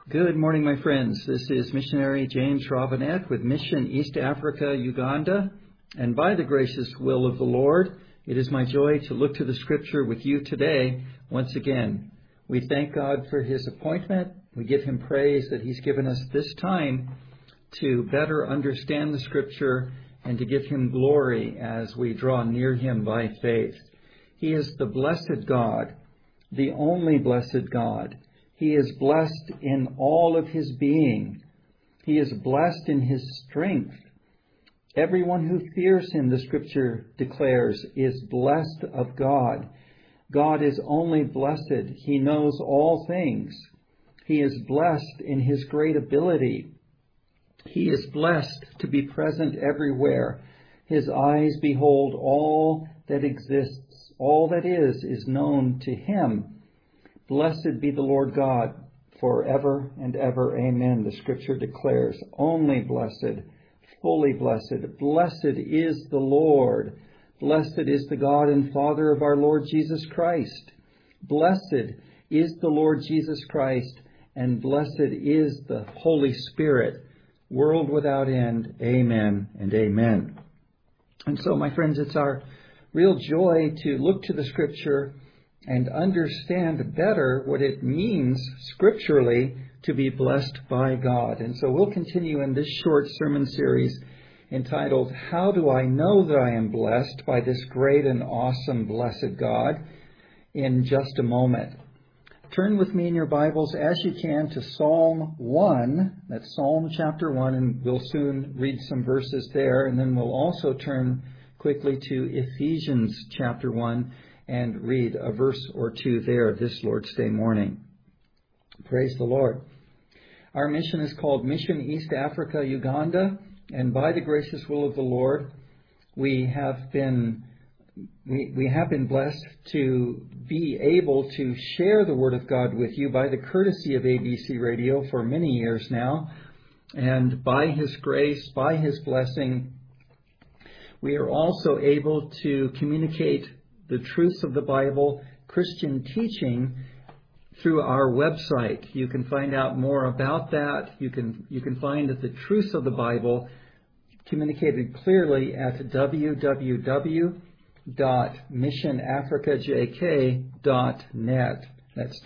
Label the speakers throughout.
Speaker 1: Good morning, my friends. This is missionary James Robinette with Mission East Africa, Uganda. And by the gracious will of the Lord, it is my joy to look to the Scripture with you today once again. We thank God for His appointment. We give Him praise that He's given us this time to better understand the Scripture and to give Him glory as we draw near Him by faith. He is the blessed God, the only blessed God. He is blessed in all of His being. He is blessed in His strength. Everyone who fears Him, the Scripture declares, is blessed of God. God is only blessed. He knows all things. He is blessed in His great ability. He is blessed to be present everywhere. His eyes behold all that exists. All that is known to Him. Blessed be the Lord God forever and ever. Amen. The Scripture declares, only blessed, fully blessed. Blessed is the Lord. Blessed is the God and Father of our Lord Jesus Christ. Blessed is the Lord Jesus Christ, and blessed is the Holy Spirit, world without end. Amen and amen. And so, my friends, it's our real joy to look to the Scripture and understand better what it means scripturally to be blessed by God. And so we'll continue in this short sermon series entitled, How Do I Know That I Am Blessed by This Great and Awesome Blessed God? In just a moment. Turn with me in your Bibles as you can to Psalm 1. That's Psalm chapter 1, and we'll soon read some verses there. And then we'll also turn quickly to Ephesians chapter 1 and read a verse or two there this Lord's Day morning. Praise the Lord. Our mission is called Mission East Africa, Uganda, and by the gracious will of the Lord, we have been blessed to be able to share the Word of God with you by the courtesy of ABC Radio for many years now, and by His grace, by His blessing, we are also able to communicate the truths of the Bible, Christian teaching, through our website. You can find out more about that. You can find the truths of the Bible communicated clearly at www.missionafricajk.net. That's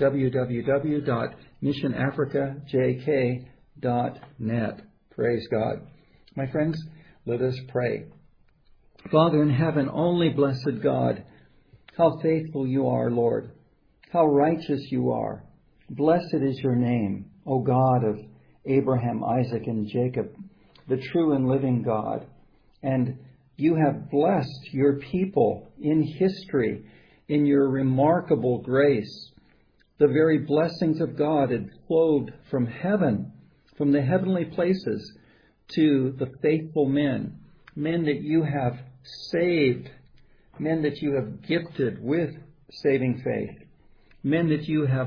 Speaker 1: www.missionafricajk.net. Praise God. My friends, let us pray. Father in heaven, only blessed God, how faithful you are, Lord. How righteous you are. Blessed is your name, O God of Abraham, Isaac, and Jacob, the true and living God. And you have blessed your people in history, in your remarkable grace. The very blessings of God had flowed from heaven, from the heavenly places, to the faithful men that you have saved, men that you have gifted with saving faith, men that you have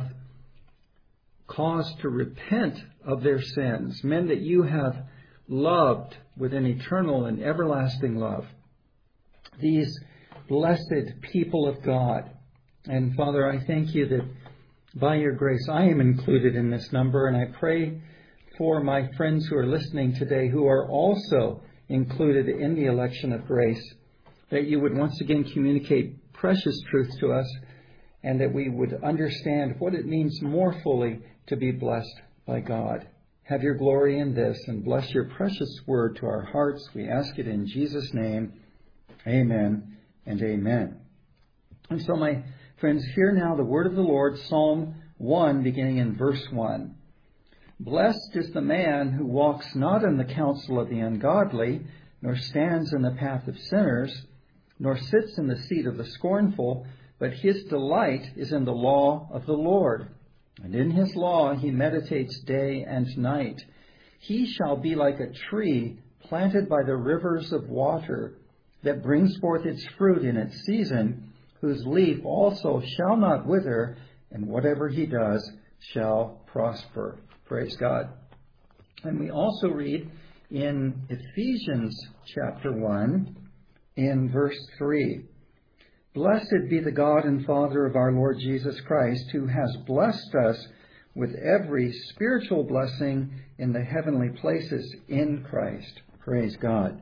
Speaker 1: caused to repent of their sins, men that you have loved with an eternal and everlasting love. These blessed people of God. And Father, I thank you that by your grace I am included in this number, and I pray for my friends who are listening today who are also included in the election of grace, that you would once again communicate precious truths to us, and that we would understand what it means more fully to be blessed by God. Have your glory in this, and bless your precious word to our hearts. We ask it in Jesus' name. Amen and amen. And so, my friends, hear now the word of the Lord, Psalm 1, beginning in verse 1. Blessed is the man who walks not in the counsel of the ungodly, nor stands in the path of sinners, nor sits in the seat of the scornful, but his delight is in the law of the Lord. And in his law he meditates day and night. He shall be like a tree planted by the rivers of water, that brings forth its fruit in its season, whose leaf also shall not wither, and whatever he does shall prosper. Praise God. And we also read in Ephesians chapter 1, in verse 3, Blessed be the God and Father of our Lord Jesus Christ, who has blessed us with every spiritual blessing in the heavenly places in Christ. Praise God.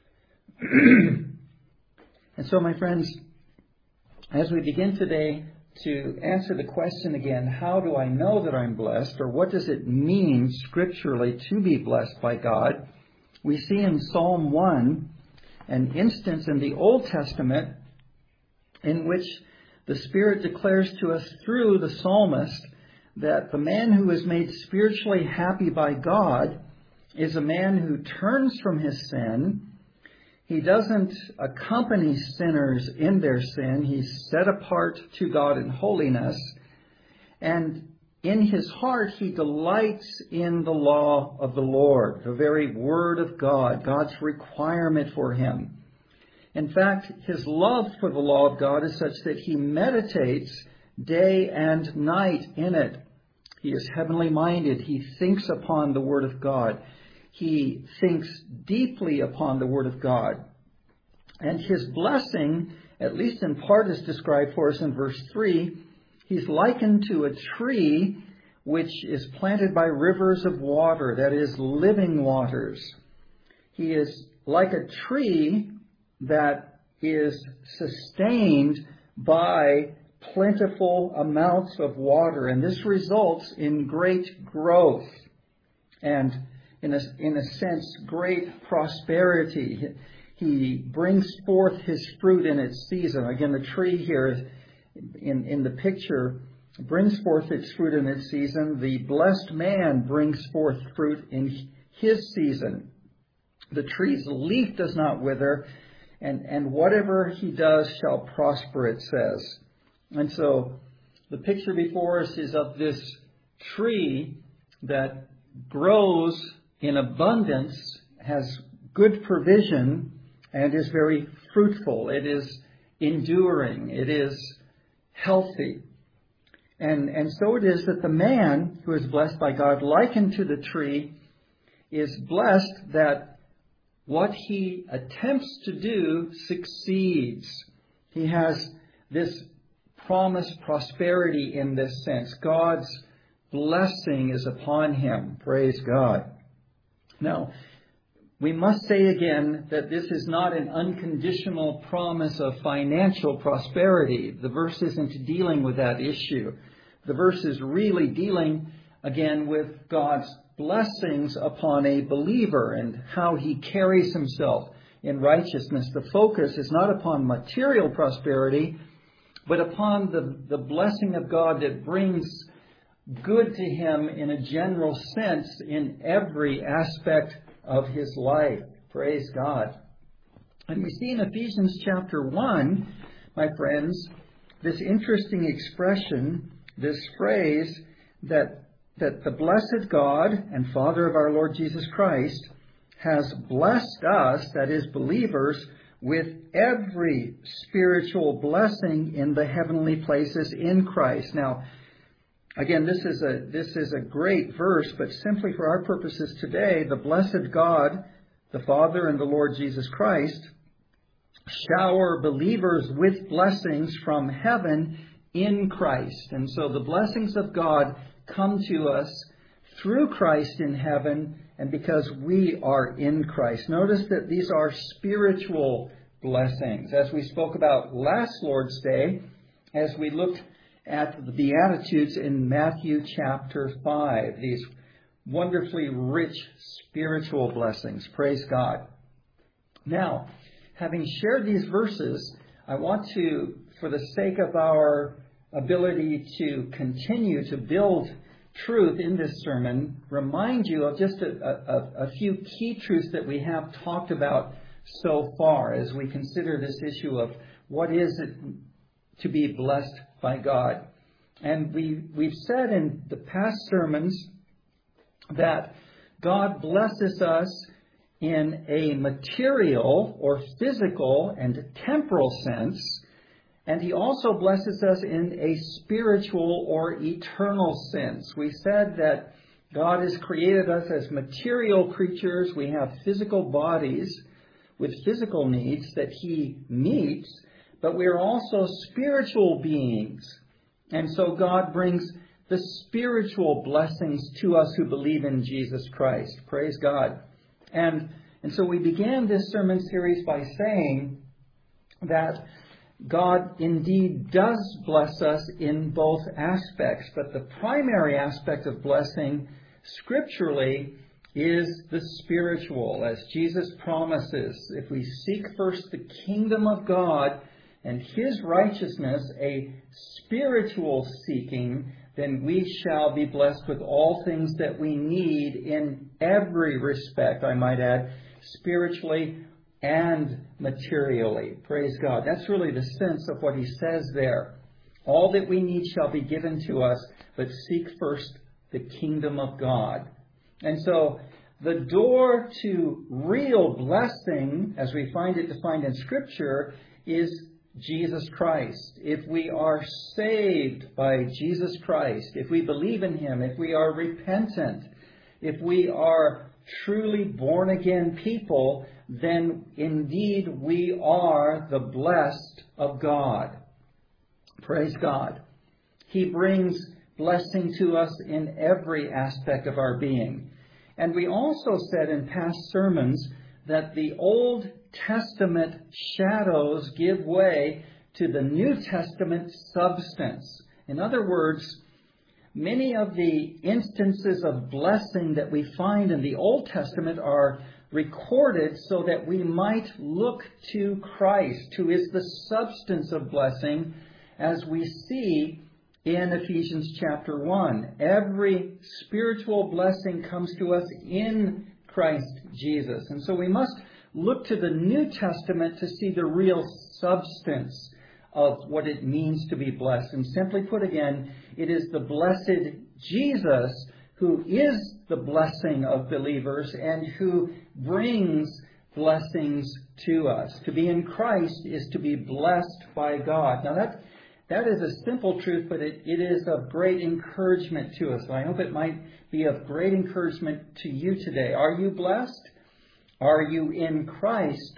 Speaker 1: And so, my friends, as we begin today to answer the question again, how do I know that I'm blessed, or what does it mean scripturally to be blessed by God? We see in Psalm 1 an instance in the Old Testament in which the Spirit declares to us through the psalmist that the man who is made spiritually happy by God is a man who turns from his sin. He doesn't accompany sinners in their sin. He's set apart to God in holiness. And in his heart, he delights in the law of the Lord, the very word of God, God's requirement for him. In fact, his love for the law of God is such that he meditates day and night in it. He is heavenly minded. He thinks upon the word of God. He thinks deeply upon the word of God. And his blessing, at least in part, is described for us in verse 3. He's likened to a tree which is planted by rivers of water, that is, living waters. He is like a tree that is sustained by plentiful amounts of water, and this results in great growth and, in a sense, great prosperity. He brings forth his fruit in its season. Again, the tree here in the picture brings forth its fruit in its season. The blessed man brings forth fruit in his season. The tree's leaf does not wither, and whatever he does shall prosper, it says. And so the picture before us is of this tree that grows in abundance, has good provision, and is very fruitful. It is enduring. It is healthy. And so it is that the man who is blessed by God, likened to the tree, is blessed that what he attempts to do succeeds. He has this promised prosperity in this sense. God's blessing is upon him. Praise God. Now, we must say again that this is not an unconditional promise of financial prosperity. The verse isn't dealing with that issue. The verse is really dealing, again, with God's blessings upon a believer and how he carries himself in righteousness. The focus is not upon material prosperity, but upon the blessing of God that brings good to him in a general sense in every aspect of his life. Praise God. And we see in Ephesians chapter 1, my friends, this interesting expression, this phrase that the blessed God and Father of our Lord Jesus Christ has blessed us, that is, believers, with every spiritual blessing in the heavenly places in Christ. Now, again, this is a great verse, but simply for our purposes today, the blessed God, the Father and the Lord Jesus Christ, shower believers with blessings from heaven in Christ. And so the blessings of God come to us through Christ in heaven and because we are in Christ. Notice that these are spiritual blessings. As we spoke about last Lord's Day, as we looked at the Beatitudes in Matthew chapter 5, these wonderfully rich spiritual blessings. Praise God. Now, having shared these verses, I want to, for the sake of our ability to continue to build truth in this sermon, remind you of just a few key truths that we have talked about so far as we consider this issue of what is it to be blessed by God. And we've said in the past sermons that God blesses us in a material or physical and temporal sense, and He also blesses us in a spiritual or eternal sense. We said that God has created us as material creatures. We have physical bodies with physical needs that He meets, but we are also spiritual beings. And so God brings the spiritual blessings to us who believe in Jesus Christ. Praise God. And so we began this sermon series by saying that God indeed does bless us in both aspects, but the primary aspect of blessing scripturally is the spiritual, as Jesus promises. If we seek first the kingdom of God and His righteousness, a spiritual seeking, then we shall be blessed with all things that we need in every respect, I might add, spiritually and materially. Praise God. That's really the sense of what He says there. All that we need shall be given to us, but seek first the kingdom of God. And so the door to real blessing, as we find it defined in Scripture, is Jesus Christ. If we are saved by Jesus Christ, if we believe in Him, if we are repentant, if we are truly born-again people, then indeed we are the blessed of God. Praise God. He brings blessing to us in every aspect of our being. And we also said in past sermons that the Old Testament shadows give way to the New Testament substance. In other words, many of the instances of blessing that we find in the Old Testament are recorded so that we might look to Christ, who is the substance of blessing, as we see in Ephesians chapter 1. Every spiritual blessing comes to us in Christ Jesus. And so we must look to the New Testament to see the real substance of what it means to be blessed. And simply put again, it is the blessed Jesus who is the blessing of believers and who brings blessings to us. To be in Christ is to be blessed by God. Now that is a simple truth, but it is of great encouragement to us. And I hope it might be of great encouragement to you today. Are you blessed? Are you in Christ?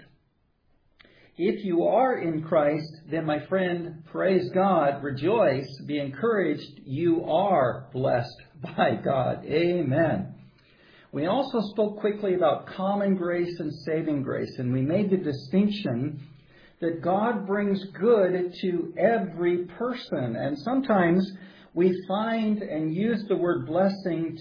Speaker 1: If you are in Christ, then my friend, praise God, rejoice, be encouraged. You are blessed by God. Amen. We also spoke quickly about common grace and saving grace, and we made the distinction that God brings good to every person. And sometimes we find and use the word blessing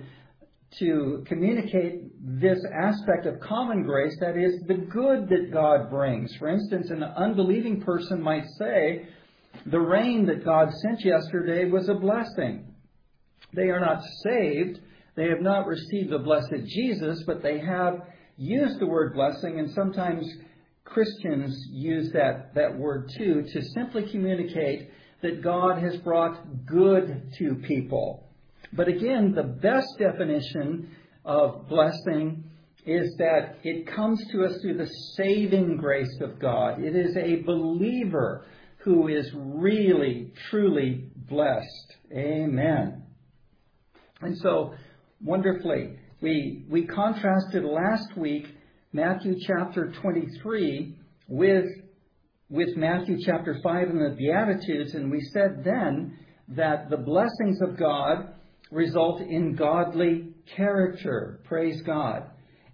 Speaker 1: to communicate this aspect of common grace, that is, the good that God brings. For instance, an unbelieving person might say, the rain that God sent yesterday was a blessing. They are not saved. They have not received the blessed Jesus, but they have used the word blessing, and sometimes Christians use that word too, to simply communicate that God has brought good to people. But again, the best definition of blessing is that it comes to us through the saving grace of God. It is a believer who is really, truly blessed. Amen. And so, wonderfully, we contrasted last week Matthew chapter 23 with Matthew chapter 5 and the Beatitudes, and we said then that the blessings of God result in godly character. Praise God.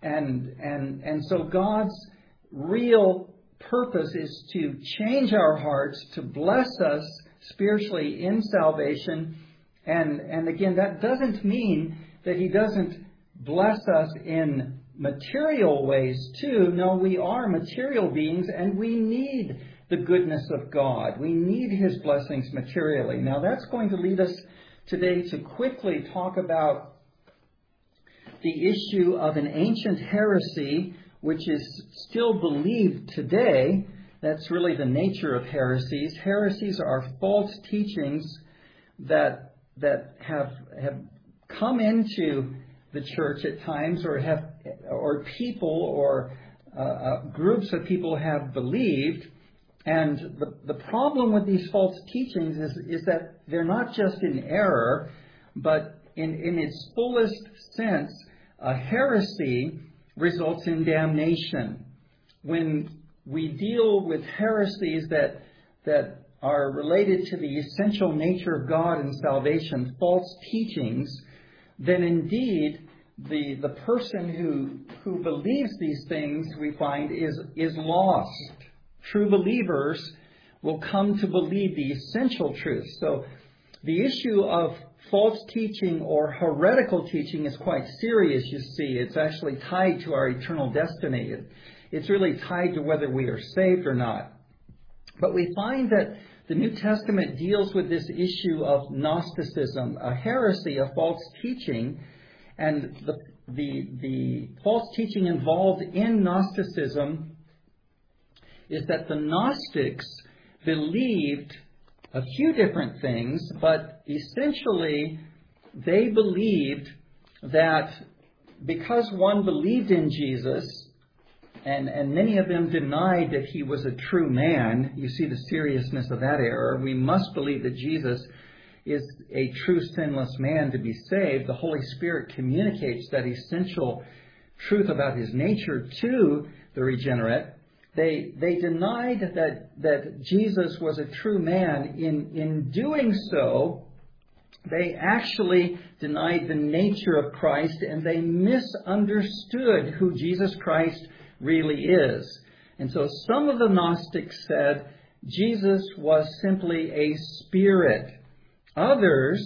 Speaker 1: And so God's real purpose is to change our hearts, to bless us spiritually in salvation. And again, that doesn't mean that He doesn't bless us in material ways too. No, we are material beings and we need the goodness of God. We need His blessings materially. Now that's going to lead us today to quickly talk about the issue of an ancient heresy which is still believed today. That's really the nature of heresies. Heresies are false teachings that have come into the church at times, or people or groups of people have believed. And the problem with these false teachings is that they're not just in error, but in its fullest sense, a heresy results in damnation. When we deal with heresies that are related to the essential nature of God and salvation, false teachings, then indeed the person who believes these things, we find, is lost. True believers will come to believe the essential truth. So the issue of false teaching or heretical teaching is quite serious, you see. It's actually tied to our eternal destiny. It's really tied to whether we are saved or not. But we find that the New Testament deals with this issue of Gnosticism, a heresy, a false teaching, and the false teaching involved in Gnosticism is that the Gnostics believed a few different things, but essentially they believed that because one believed in Jesus, and many of them denied that he was a true man. You see the seriousness of that error. We must believe that Jesus is a true sinless man to be saved. The Holy Spirit communicates that essential truth about his nature to the regenerate. They denied that Jesus was a true man. In doing so, they actually denied the nature of Christ, and they misunderstood who Jesus Christ really is. And so some of the Gnostics said Jesus was simply a spirit. Others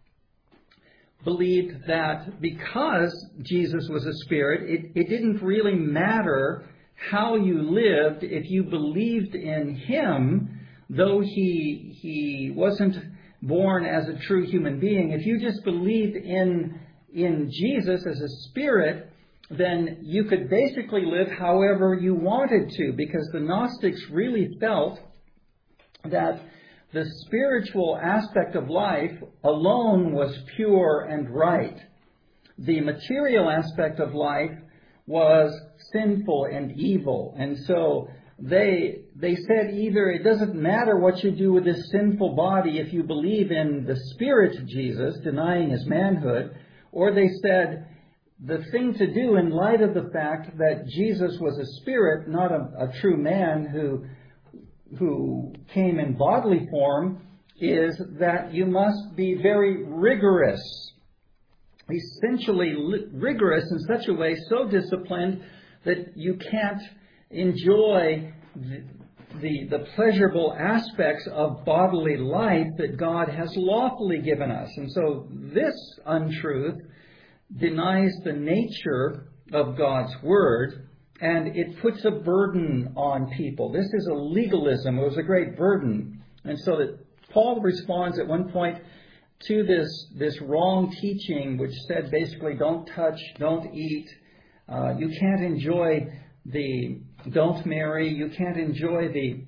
Speaker 1: believed that because Jesus was a spirit, it didn't really matter how you lived if you believed in him, though he wasn't born as a true human being. If you just believed in Jesus as a spirit, then you could basically live however you wanted to, because the Gnostics really felt that the spiritual aspect of life alone was pure and right. The material aspect of life was sinful and evil. And so they said either it doesn't matter what you do with this sinful body if you believe in the spirit of Jesus, denying his manhood, or they said the thing to do in light of the fact that Jesus was a spirit, not a true man who came in bodily form, is that you must be very rigorous, essentially rigorous in such a way, so disciplined that you can't enjoy the pleasurable aspects of bodily life that God has lawfully given us. And so this untruth denies the nature of God's Word, and it puts a burden on people. This is a legalism. It was a great burden. And so that Paul responds at one point to this wrong teaching, which said basically don't touch, don't eat, you can't enjoy don't marry, you can't enjoy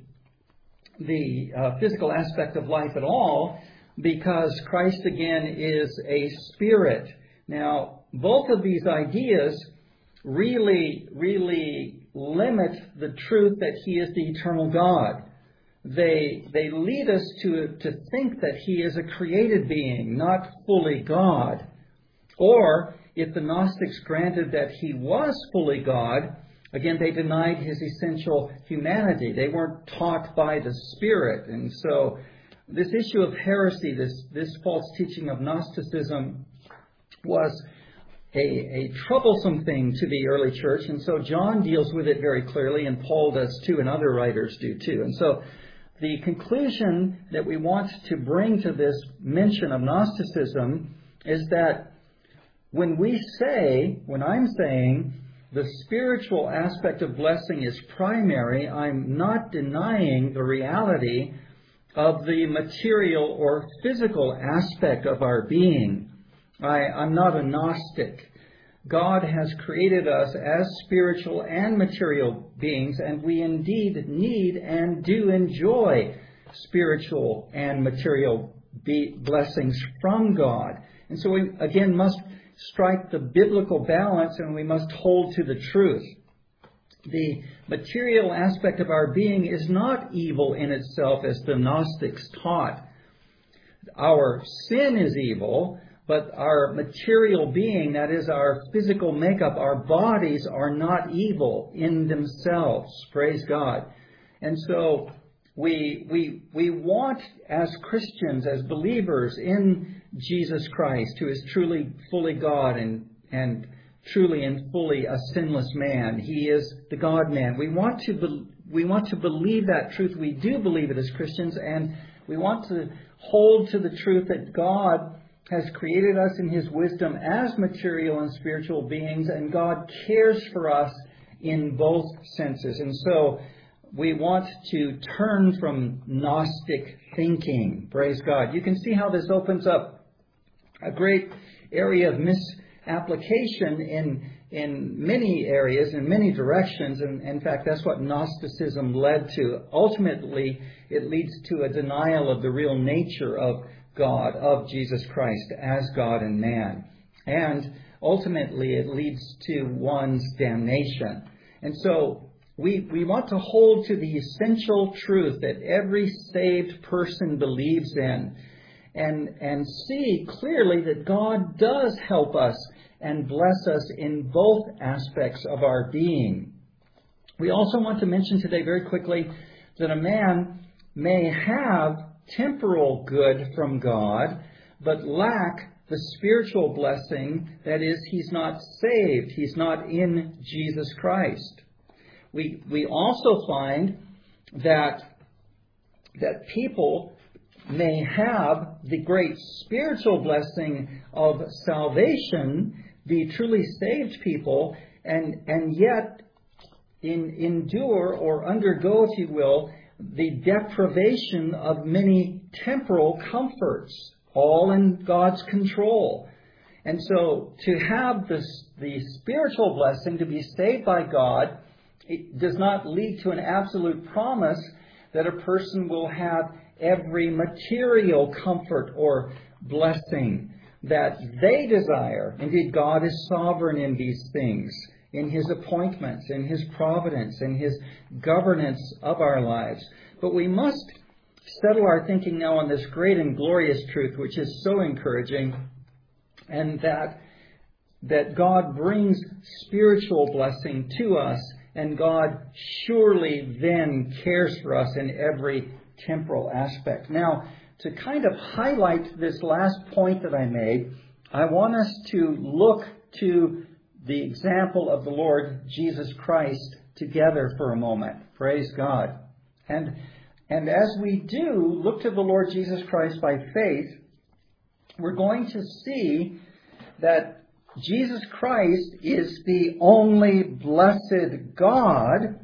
Speaker 1: the physical aspect of life at all, because Christ again is a spirit. Now, both of these ideas really limit the truth that he is the eternal God. They lead us to think that he is a created being, not fully God. Or, if the Gnostics granted that he was fully God, again, they denied his essential humanity. They weren't taught by the Spirit. And so, this issue of heresy, this false teaching of Gnosticism, was a troublesome thing to the early church. And so John deals with it very clearly, and Paul does too, and other writers do too. And so the conclusion that we want to bring to this mention of Gnosticism is that when I'm saying the spiritual aspect of blessing is primary, I'm not denying the reality of the material or physical aspect of our being. I'm not a Gnostic. God has created us as spiritual and material beings, and we indeed need and do enjoy spiritual and material blessings from God. And so we, again, must strike the biblical balance, and we must hold to the truth. The material aspect of our being is not evil in itself, as the Gnostics taught. Our sin is evil, but our material being, that is our physical makeup, our bodies are not evil in themselves. Praise God. And so We want, as Christians, as believers in Jesus Christ, who is truly fully God and truly and fully a sinless man. He is the God-man. We want to believe that truth. We do believe it as Christians, and we want to hold to the truth that God has created us in His wisdom as material and spiritual beings, and God cares for us in both senses. And so we want to turn from Gnostic thinking. Praise God. You can see how this opens up a great area of misapplication in many areas, in many directions. And in fact, that's what Gnosticism led to. Ultimately, it leads to a denial of the real nature of God, of Jesus Christ as God and man. And ultimately, it leads to one's damnation. And so we want to hold to the essential truth that every saved person believes in, and see clearly that God does help us and bless us in both aspects of our being. We also want to mention today very quickly that a man may have temporal good from God, but lack the spiritual blessing. That is, he's not saved. He's not in Jesus Christ. We also find that people may have the great spiritual blessing of salvation, the truly saved people, and yet endure or undergo, if you will, the deprivation of many temporal comforts, all in God's control. And so to have the spiritual blessing, to be saved by God, it does not lead to an absolute promise that a person will have every material comfort or blessing that they desire. Indeed, God is sovereign in these things, in His appointments, in His providence, in His governance of our lives. But we must settle our thinking now on this great and glorious truth, which is so encouraging, and that God brings spiritual blessing to us, and God surely then cares for us in every temporal aspect. Now, to kind of highlight this last point that I made, I want us to look to the example of the Lord Jesus Christ together for a moment. Praise God. And as we do look to the Lord Jesus Christ by faith, we're going to see that Jesus Christ is the only blessed God,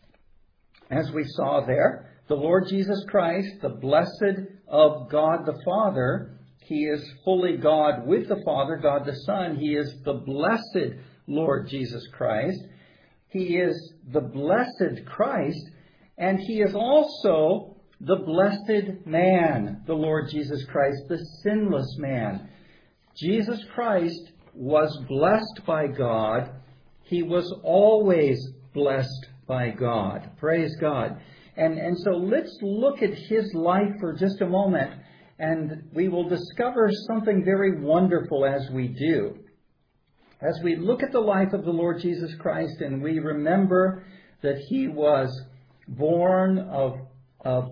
Speaker 1: as we saw there. The Lord Jesus Christ, the blessed of God the Father. He is fully God with the Father, God the Son. He is the blessed Lord Jesus Christ. He is the blessed Christ, and He is also the blessed man, the Lord Jesus Christ, the sinless man. Jesus Christ was blessed by God. He was always blessed by God. Praise God. And so let's look at His life for just a moment, and we will discover something very wonderful as we do. As we look at the life of the Lord Jesus Christ, and we remember that He was born of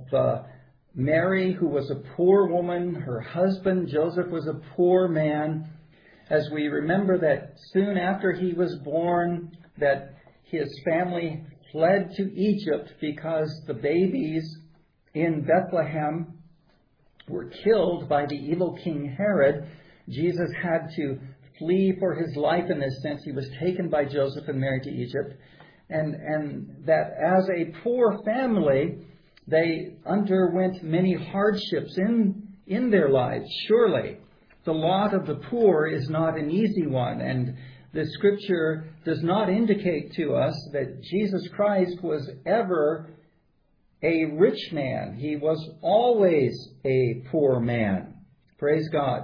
Speaker 1: Mary, who was a poor woman. Her husband, Joseph, was a poor man. As we remember that soon after He was born, that His family fled to Egypt because the babies in Bethlehem were killed by the evil King Herod. Jesus had to flee for his life in this sense. He was taken by Joseph and Mary to Egypt. And that as a poor family, they underwent many hardships in their lives. Surely, the lot of the poor is not an easy one, and the Scripture does not indicate to us that Jesus Christ was ever a rich man. He was always a poor man. Praise God.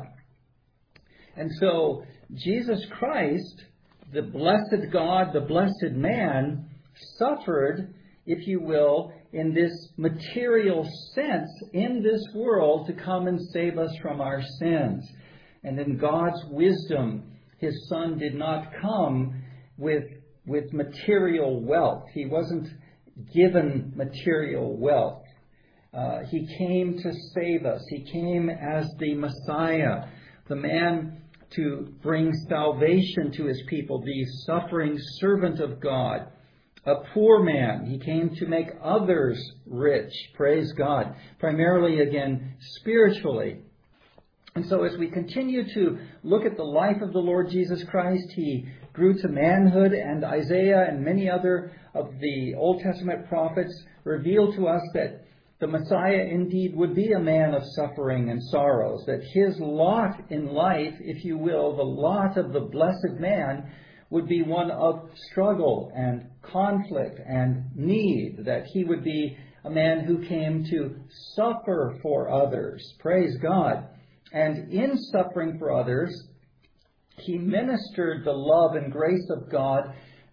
Speaker 1: And so, Jesus Christ, the blessed God, the blessed man, suffered, if you will, in this material sense in this world to come and save us from our sins. And in God's wisdom, His Son did not come with material wealth. He wasn't given material wealth. He came to save us. He came as the Messiah, the man to bring salvation to his people, the suffering servant of God, a poor man. He came to make others rich, praise God, primarily, again, spiritually. And so as we continue to look at the life of the Lord Jesus Christ, he grew to manhood, and Isaiah and many other of the Old Testament prophets reveal to us that the Messiah indeed would be a man of suffering and sorrows, that his lot in life, if you will, the lot of the blessed man, would be one of struggle and conflict and need, that he would be a man who came to suffer for others. Praise God. And in suffering for others, he ministered the love and grace of God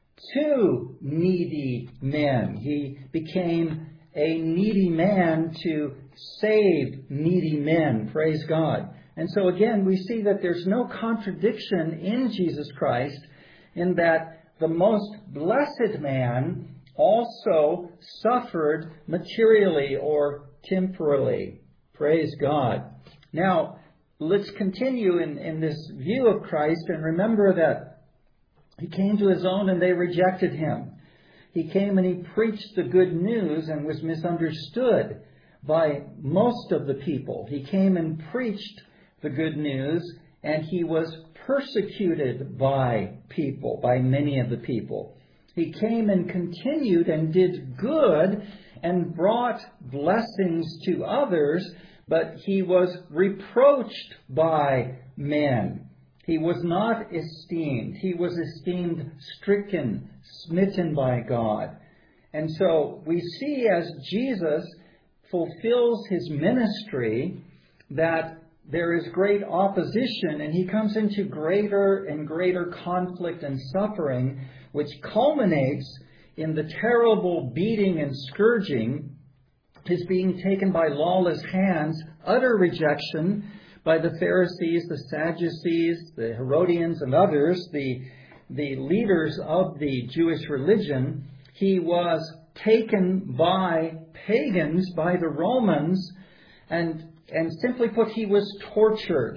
Speaker 1: to needy men. He became a needy man to save needy men. Praise God. And so again, we see that there's no contradiction in Jesus Christ in that the most blessed man also suffered materially or temporally. Praise God. Now, let's continue in this view of Christ and remember that he came to his own and they rejected him. He came and he preached the good news and was misunderstood by most of the people. He came and preached the good news and he was persecuted by people, by many of the people. He came and continued and did good and brought blessings to others, but he was reproached by men. He was not esteemed. He was esteemed stricken, smitten by God. And so we see as Jesus fulfills his ministry that there is great opposition and he comes into greater and greater conflict and suffering, which culminates in the terrible beating and scourging, his being taken by lawless hands, utter rejection by the Pharisees, the Sadducees, the Herodians, and others, the leaders of the Jewish religion. He was taken by pagans, by the Romans, and simply put, he was tortured.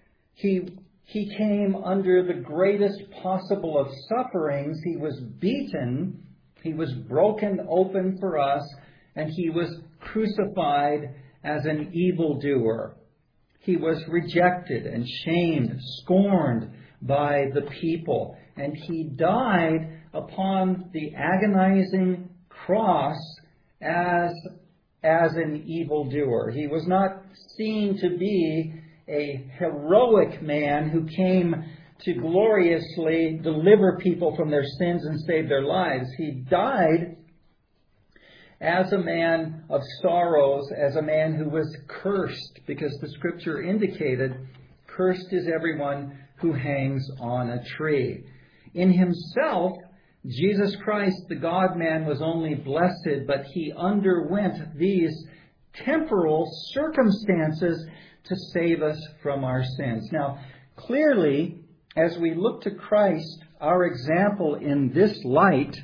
Speaker 1: He came under the greatest possible of sufferings. He was beaten. He was broken open for us, and he was crucified as an evildoer. He was rejected and shamed, scorned by the people. And he died upon the agonizing cross as an evildoer. He was not seen to be a heroic man who came to gloriously deliver people from their sins and save their lives. He died as a man of sorrows, as a man who was cursed, because the Scripture indicated, cursed is everyone who hangs on a tree. In himself, Jesus Christ, the God-man, was only blessed, but he underwent these temporal circumstances to save us from our sins. Now, clearly, as we look to Christ, our example in this light,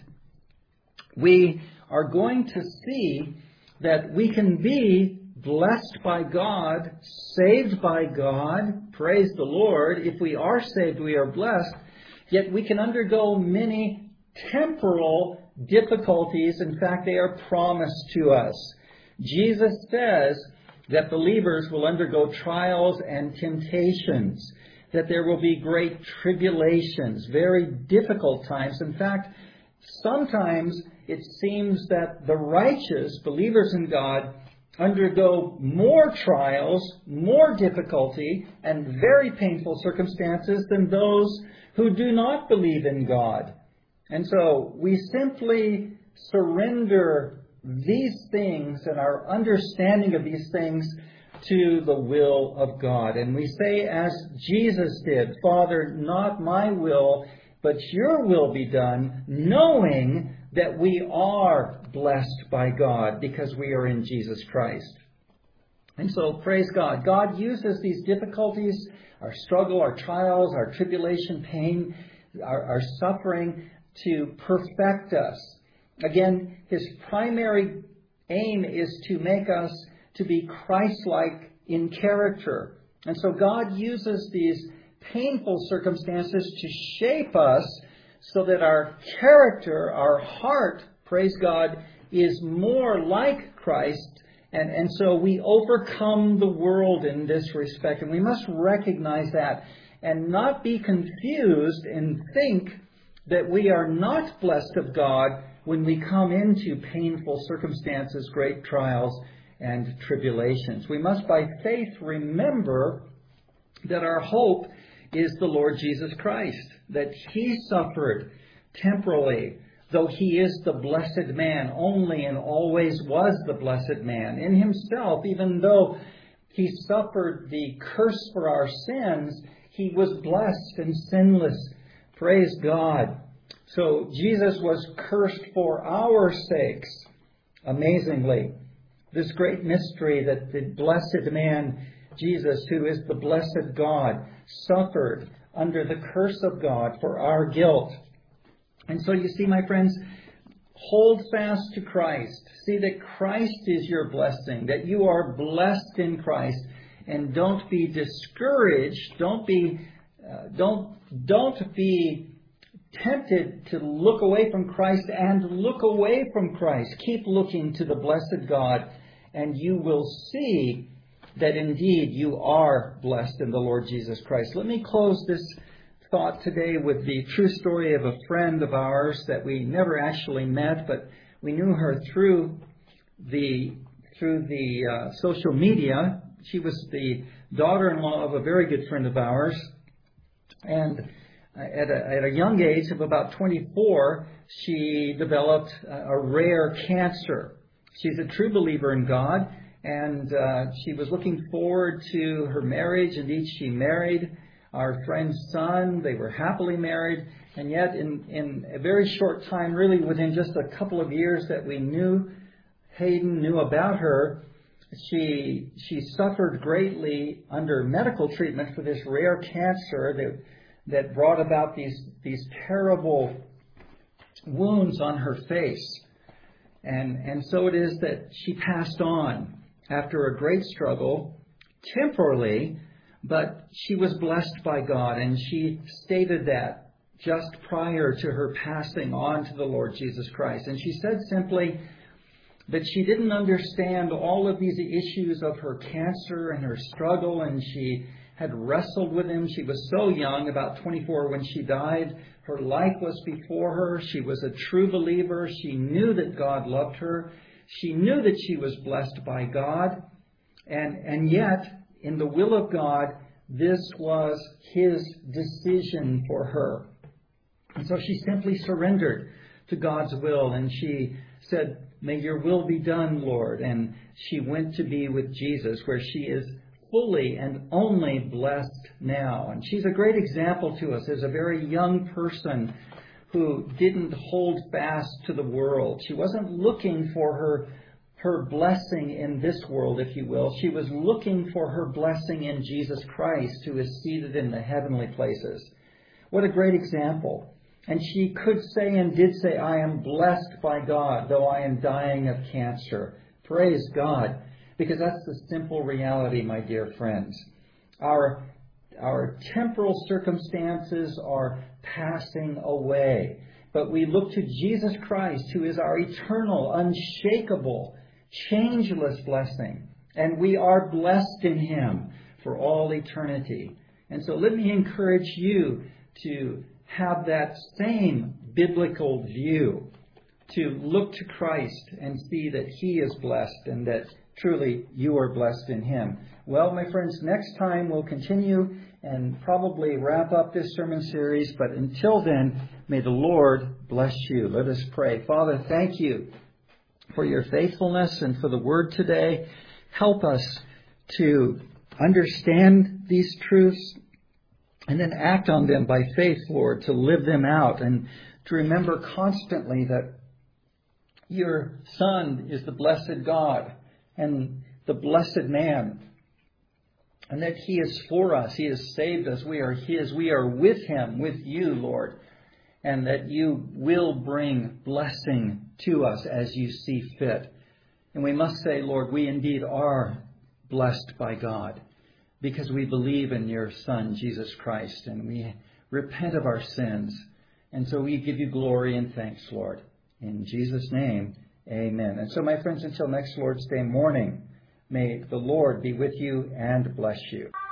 Speaker 1: we are going to see that we can be blessed by God, saved by God, praise the Lord. If we are saved, we are blessed, yet we can undergo many temporal difficulties. In fact, they are promised to us. Jesus says that believers will undergo trials and temptations, that there will be great tribulations, very difficult times. In fact, sometimes it seems that the righteous, believers in God, undergo more trials, more difficulty, and very painful circumstances than those who do not believe in God. And so we simply surrender these things and our understanding of these things to the will of God. And we say, as Jesus did, Father, not my will, but your will be done, knowing that we are blessed by God because we are in Jesus Christ. And so, praise God. God uses these difficulties, our struggle, our trials, our tribulation, pain, our suffering, to perfect us. Again, his primary aim is to make us to be Christ-like in character. And so God uses these painful circumstances to shape us so that our character, our heart, praise God, is more like Christ. And so we overcome the world in this respect. And we must recognize that and not be confused and think that we are not blessed of God when we come into painful circumstances, great trials, and tribulations. We must by faith remember that our hope is the Lord Jesus Christ, that He suffered temporally, though He is the blessed man, only and always was the blessed man. In Himself, even though He suffered the curse for our sins, He was blessed and sinless. Praise God. So Jesus was cursed for our sakes. Amazingly, this great mystery that the blessed man, Jesus, who is the blessed God, suffered under the curse of God for our guilt. And so you see, my friends, hold fast to Christ. See that Christ is your blessing, that you are blessed in Christ. And don't be discouraged. Don't be tempted to look away from Christ and look away from Christ. Keep looking to the blessed God, and you will see that indeed you are blessed in the Lord Jesus Christ. Let me close this thought today with the true story of a friend of ours that we never actually met, but we knew her through the social media. She was the daughter-in-law of a very good friend of ours, and at a young age of about 24, she developed a rare cancer. She's a true believer in God, and she was looking forward to her marriage. Indeed, she married our friend's son. They were happily married, and yet in a very short time, really within just a couple of years that we knew about her, she suffered greatly under medical treatment for this rare cancer that brought about these terrible wounds on her face. And so it is that she passed on after a great struggle, temporarily, but she was blessed by God, and she stated that just prior to her passing on to the Lord Jesus Christ. And she said simply that she didn't understand all of these issues of her cancer and her struggle, and she had wrestled with him. She was so young, about 24 when she died. Her life was before her. She was a true believer. She knew that God loved her. She knew that she was blessed by God. And yet, in the will of God, this was His decision for her. And so she simply surrendered to God's will, and she said, "May your will be done, Lord." And she went to be with Jesus, where she is fully and only blessed now. And she's a great example to us as a very young person who didn't hold fast to the world. She wasn't looking for her blessing in this world, if you will. She was looking for her blessing in Jesus Christ, who is seated in the heavenly places. What a great example. And she could say and did say, "I am blessed by God, though I am dying of cancer." Praise God. Because that's the simple reality, my dear friends. Our temporal circumstances are passing away. But we look to Jesus Christ, who is our eternal, unshakable, changeless blessing. And we are blessed in Him for all eternity. And so let me encourage you to have that same biblical view, to look to Christ and see that He is blessed and that truly you are blessed in Him. Well, my friends, next time we'll continue and probably wrap up this sermon series. But until then, may the Lord bless you. Let us pray. Father, thank you for your faithfulness and for the word today. Help us to understand these truths and then act on them by faith, Lord, to live them out and to remember constantly that your Son is the blessed God and the blessed man, and that He is for us. He has saved us. We are His. We are with Him, with you, Lord, and that you will bring blessing to us as you see fit. And we must say, Lord, we indeed are blessed by God because we believe in your Son, Jesus Christ, and we repent of our sins. And so we give you glory and thanks, Lord. In Jesus' name, amen. And so, my friends, until next Lord's Day morning, may the Lord be with you and bless you.